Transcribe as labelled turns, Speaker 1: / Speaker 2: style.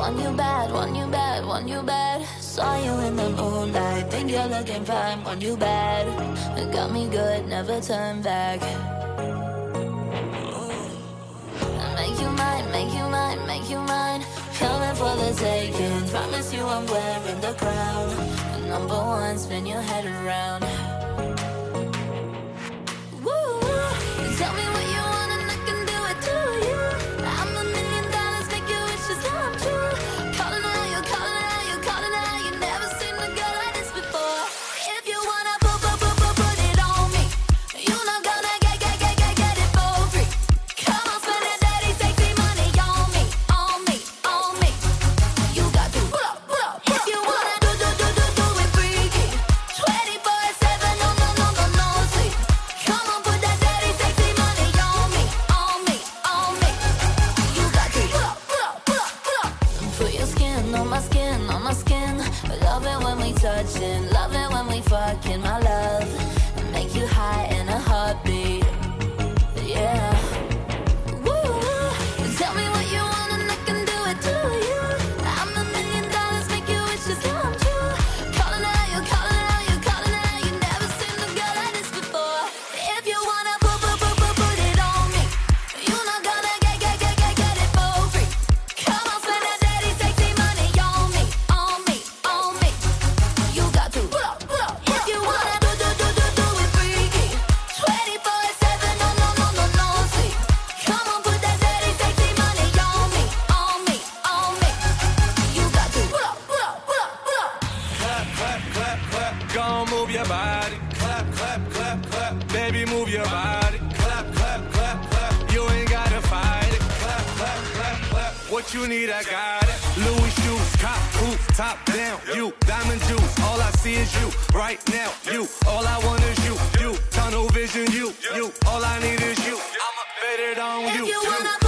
Speaker 1: want you bad, want you bad. Saw you in the moonlight, think you're looking fine, want you bad. It got me good, never turn back. Make you mine, make you mine, make you mine. Coming for the taking, promise you I'm wearing the crown. Number one, spin your head around. Woo! Tell me what you want and I can do it to you. I'm $1,000,000, make your wishes come true. Calling out, you calling out, you calling out. You never seen a girl like this before. If you wanna put it on me, you not gonna get it for free. Come on, spend that dirty, sexy money on me, on me, on me. You got to pull up. If you wanna do it freaky, 24/7, no sleep. Come on, put that dirty, sexy money on me, on me, on me. You got to pull up. Put your skin on my skin, on my skin. Love it when we touching, love it when we fucking, my love. Make you high in a heartbeat, yeah. Woo! Tell me what you want and I can do it to you. I'm $1,000,000, make your wishes come true. Calling out, you calling out, you calling out. You never seen a girl like this before. If you wanna put it on me, you not gonna get it for free. Come on, spend that dirty, sexy money on me, on me, on me. You got to pull up. If you wanna do it freaky, 24/7, no sleep. Come on, put that dirty, sexy money on me, on me, on me. You got to pull up.
Speaker 2: Clap, go on, move your body. Clap, baby, move your body. Clap, you ain't gotta fight it. Clap, what you need, I got it. Louis shoes, cop boots, top down, you, diamond juice. All I see is you, right now, you. All I want is you, tunnel vision, you. All I need is you. I'ma bet it on you.
Speaker 1: If you wanna